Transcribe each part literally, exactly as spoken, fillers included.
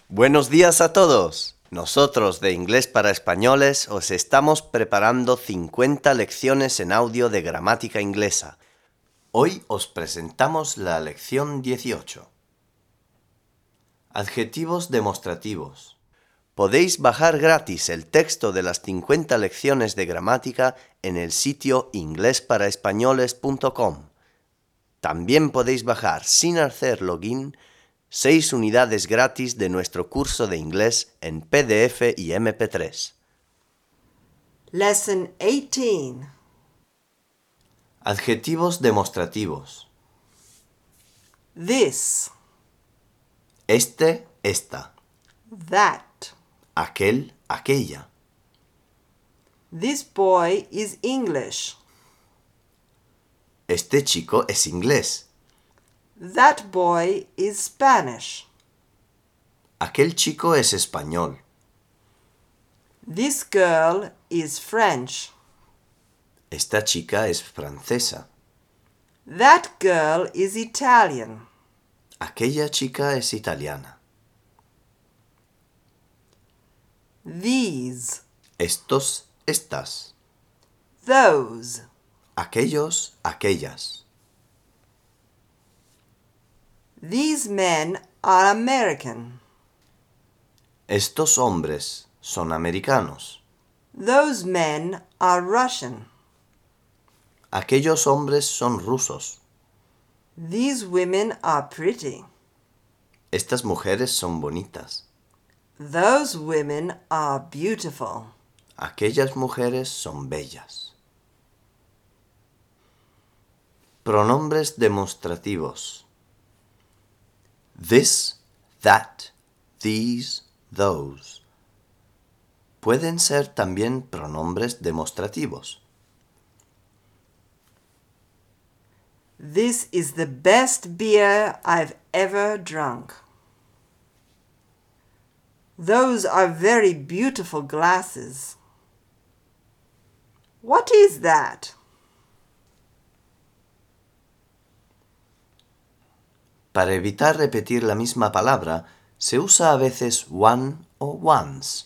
Buenos días a todos. Nosotros de Inglés para Españoles os estamos preparando cincuenta lecciones en audio de gramática inglesa. Hoy os presentamos la lección dieciocho. Adjetivos demostrativos. Podéis bajar gratis el texto de las cincuenta lecciones de gramática en el sitio inglés para españoles punto com. También podéis bajar sin hacer login seis unidades gratis de nuestro curso de inglés en P D F y eme pe tres. Lesson eighteen. Adjetivos demostrativos. This, Este, esta. that. Aquel, aquella. This boy is English. Este chico es inglés. That boy is Spanish. Aquel chico es español. This girl is French. Esta chica es francesa. That girl is Italian. Aquella chica es italiana. These, Estos, estas. those. Aquellos, aquellas. These men are American. Estos hombres son americanos. Those men are Russian. Aquellos hombres son rusos. These women are pretty. Estas mujeres son bonitas. Those women are beautiful. Aquellas mujeres son bellas. Pronombres demostrativos. This, that, these, those. Pueden ser también pronombres demostrativos. This is the best beer I've ever drunk. Those are very beautiful glasses. What is that? Para evitar repetir la misma palabra, se usa a veces one o ones.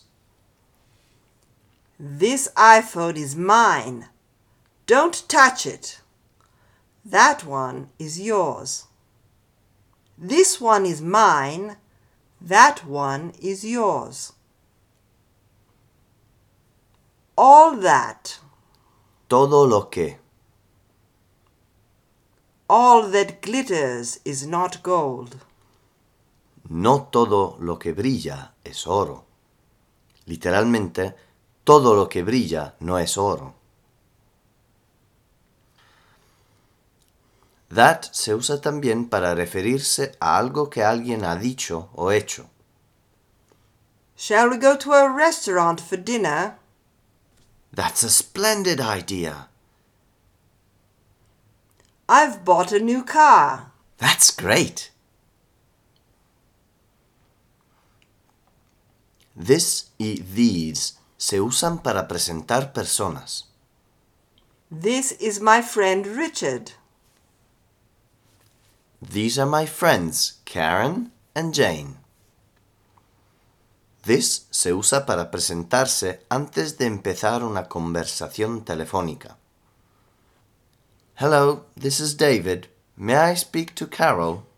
This iPhone is mine. Don't touch it. That one is yours. This one is mine. That one is yours. All that. Todo lo que. All that glitters is not gold. No todo lo que brilla es oro. Literalmente, todo lo que brilla no es oro. That se usa también para referirse a algo que alguien ha dicho o hecho. Shall we go to a restaurant for dinner? That's a splendid idea. I've bought a new car. That's great. This y these se usan para presentar personas. This is my friend Richard. These are my friends, Karen and Jane. This se usa para presentarse antes de empezar una conversación telefónica. Hello, this is David. May I speak to Carol?